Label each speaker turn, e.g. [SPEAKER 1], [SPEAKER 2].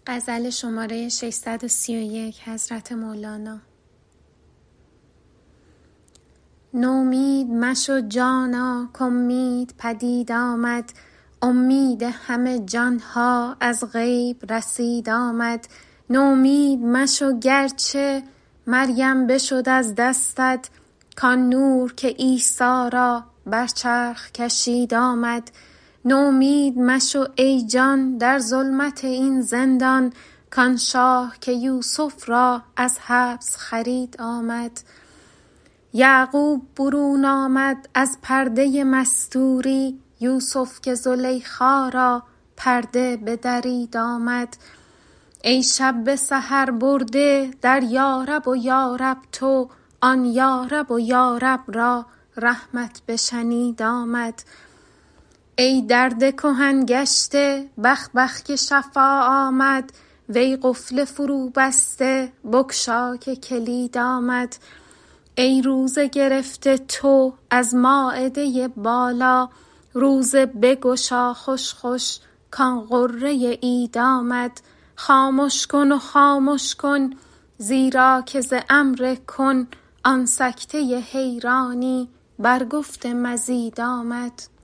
[SPEAKER 1] غزل شماره 631 حضرت مولانا. نومید مشو جانا کامید پدید آمد، امید همه جانها از غیب رسید آمد. نومید مشو گرچه مریم بشد از دستت، کان نور که عیسی را بر چرخ کشید آمد. نومید مشو ای جان در ظلمت این زندان، کان شاه که یوسف را از حبس خرید آمد. یعقوب برون آمد از پرده مستوری، یوسف که زلیخا را پرده بدرید آمد. ای شب به سحر برده در یارب و یارب تو، آن یارب و یارب را رحمت بشنید آمد. ای درد کهن گشته بخ بخ که شفا آمد، وی قفل فرو بسته بگشا که کلید آمد. ای روزه گرفته تو از مائده بالا، روزه بگشا خوش خوش کان غره عید آمد. خامش کن و خامش کن زیرا که ز امر کن، آن سکته حیرانی بر گفت مزید آمد.